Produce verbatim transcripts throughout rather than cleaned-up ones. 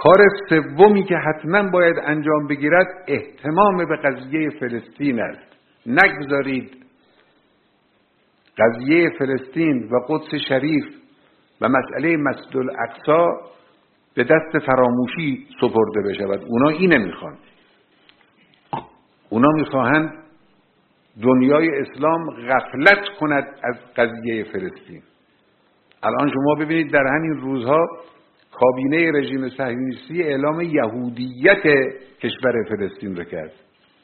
کار سومی که حتما باید انجام بگیرد اهتمام به قضیه فلسطین است. نگذارید قضیه فلسطین و قدس شریف و مسئله مسجد الاقصی به دست فراموشی سپرده بشود. اونا اینه میخوان. اونا میخواهند دنیای اسلام غفلت کند از قضیه فلسطین. الان شما ببینید در همین روزها کابینه رژیم صهیونیستی اعلام یهودیت کشور فلسطین رو کرد.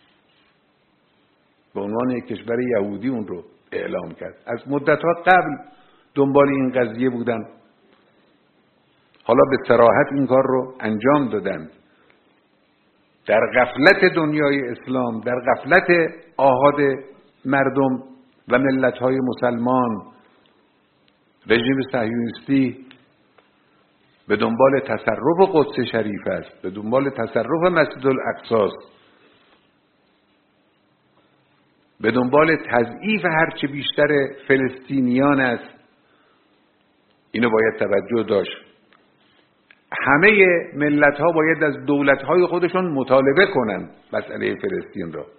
به عنوان یک کشور یهودی اون رو اعلام کرد. از مدت‌ها قبل دنبال این قضیه بودن. حالا به صراحت این کار رو انجام دادن. در غفلت دنیای اسلام، در غفلت آحاد مردم و ملت‌های مسلمان، رژیم صهیونیستی به دنبال تصرف قدس شریف است، به دنبال تصرف مسجد الاقصی است، به دنبال تضعیف هرچه بیشتر فلسطینیان است. اینو باید توجه داشت. همه ملت ها باید از دولت های خودشون مطالبه کنند مسئله فلسطین را.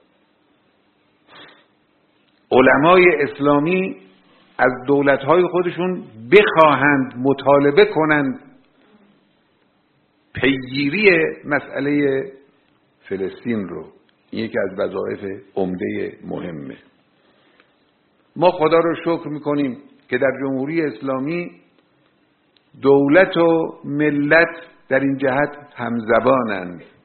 علمای اسلامی از دولت های خودشون بخواهند مطالبه کنند پیگیری مسئله فلسطین رو. این یکی از وظایف عمده مهمه. ما خدا رو شکر میکنیم که در جمهوری اسلامی دولت و ملت در این جهت همزبانند.